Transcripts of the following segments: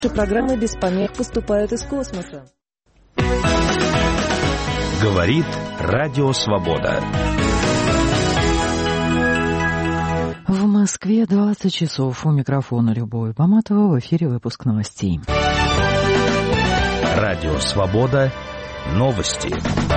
Программы без помех поступают из космоса. Говорит Радио Свобода. В Москве 20 часов. У микрофона Любовь Баматова. В эфире выпуск новостей. Радио Свобода. Новости.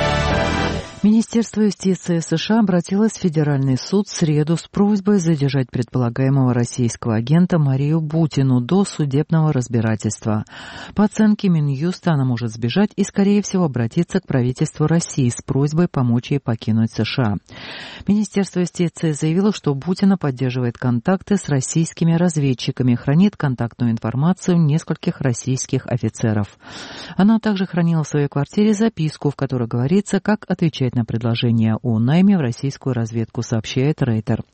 Министерство юстиции США обратилось в Федеральный суд в среду с просьбой задержать предполагаемого российского агента Марию Бутину до судебного разбирательства. По оценке Минюста, она может сбежать и, скорее всего, обратиться к правительству России с просьбой помочь ей покинуть США. Министерство юстиции заявило, что Бутина поддерживает контакты с российскими разведчиками, хранит контактную информацию нескольких российских офицеров. Она также хранила в своей квартире записку, в которой говорится, как отвечать на предложение о найме в российскую разведку, сообщает Рейтер.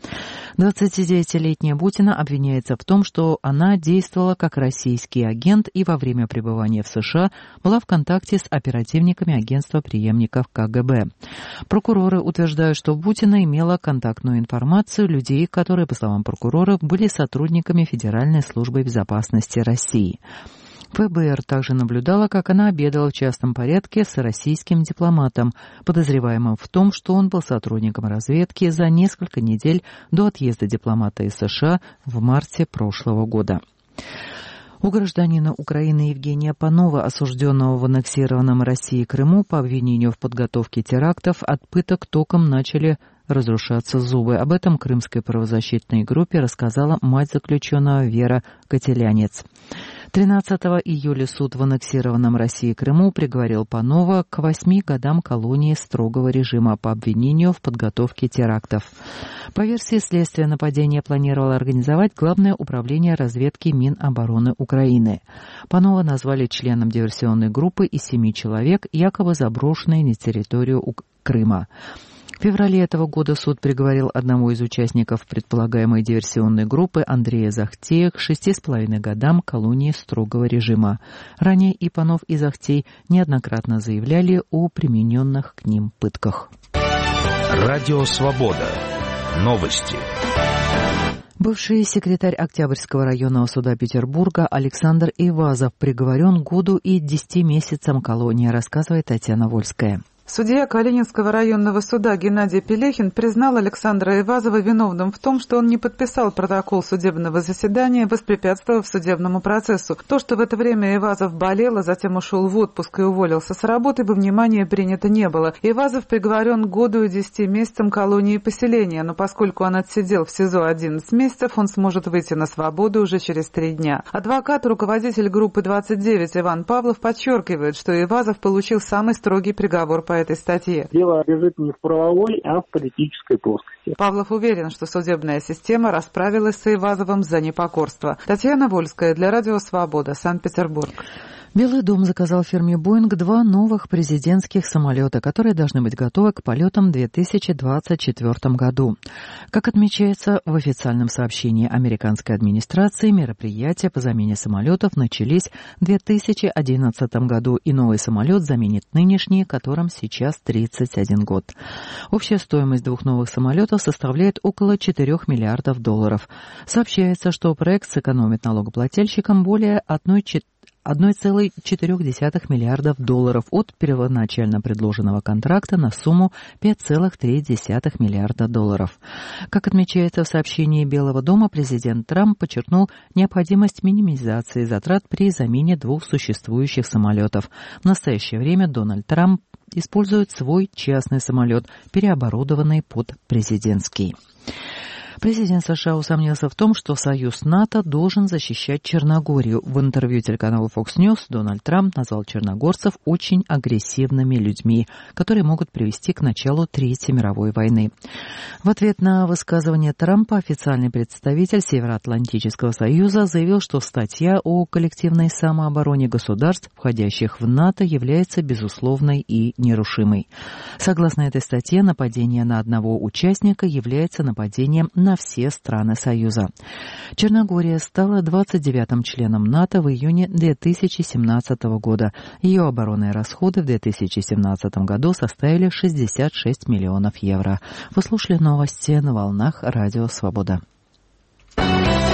29-летняя Бутина обвиняется в том, что она действовала как российский агент и во время пребывания в США была в контакте с оперативниками агентства преемников КГБ. Прокуроры утверждают, что Бутина имела контактную информацию людей, которые, по словам прокуроров, были сотрудниками Федеральной службы безопасности России. ФБР также наблюдала, как она обедала в частном порядке с российским дипломатом, подозреваемым в том, что он был сотрудником разведки за несколько недель до отъезда дипломата из США в марте прошлого года. У гражданина Украины Евгения Панова, осужденного в аннексированном Россией Крыму по обвинению в подготовке терактов, от пыток током начали разрушаться зубы. Об этом крымской правозащитной группе рассказала мать заключенного Вера Котелянец. 13 июля суд в аннексированном России Крыму приговорил Панова к 8 годам колонии строгого режима по обвинению в подготовке терактов. По версии следствия, нападение планировало организовать Главное управление разведки Минобороны Украины. Панова назвали членом диверсионной группы из 7 человек, якобы заброшенной на территорию Крыма. В феврале этого года суд приговорил одного из участников предполагаемой диверсионной группы Андрея Захтея к 6,5 годам колонии строгого режима. Ранее и Панов, и Захтей неоднократно заявляли о примененных к ним пытках. Радио Свобода. Новости. Бывший секретарь Октябрьского районного суда Петербурга Александр Эйвазов приговорен к году и 10 месяцам колонии, рассказывает Татьяна Вольская. Судья Калининского районного суда Геннадий Пелехин признал Александра Эйвазова виновным в том, что он не подписал протокол судебного заседания, воспрепятствовав судебному процессу. То, что в это время Эйвазов болел, а затем ушел в отпуск и уволился с работы, во внимание принято не было. Эйвазов приговорен к году и 10 месяцам колонии поселения, но поскольку он отсидел в СИЗО 11 месяцев, он сможет выйти на свободу уже через 3 дня. Адвокат, руководитель группы 29 Иван Павлов подчеркивает, что Эйвазов получил самый строгий приговор по этой статье. Дело лежит не в правовой, а в политической плоскости. Павлов уверен, что судебная система расправилась с Эйвазовым за непокорство. Татьяна Вольская для Радио Свобода, Санкт-Петербург. Белый дом заказал фирме «Боинг» 2 новых президентских самолета, которые должны быть готовы к полетам в 2024 году. Как отмечается в официальном сообщении американской администрации, мероприятия по замене самолетов начались в 2011 году, и новый самолет заменит нынешний, которым сейчас 31 год. Общая стоимость 2 новых самолетов составляет около $4 миллиардов. Сообщается, что проект сэкономит налогоплательщикам более 1,4 миллиардов долларов от первоначально предложенного контракта на сумму $5,3 миллиарда долларов. Как отмечается в сообщении Белого дома, президент Трамп подчеркнул необходимость минимизации затрат при замене 2 существующих самолетов. В настоящее время Дональд Трамп использует свой частный самолет, переоборудованный под президентский. Президент США усомнился в том, что союз НАТО должен защищать Черногорию. В интервью телеканалу Fox News Дональд Трамп назвал черногорцев очень агрессивными людьми, которые могут привести к началу Третьей мировой войны. В ответ на высказывание Трампа официальный представитель Североатлантического союза заявил, что статья о коллективной самообороне государств, входящих в НАТО, является безусловной и нерушимой. Согласно этой статье, нападение на одного участника является нападением на все страны Союза. Черногория стала 29-м членом НАТО в июне 2017 года. Ее оборонные расходы в 2017 году составили 66 миллионов евро. Вы слушали новости на волнах Радио Свобода.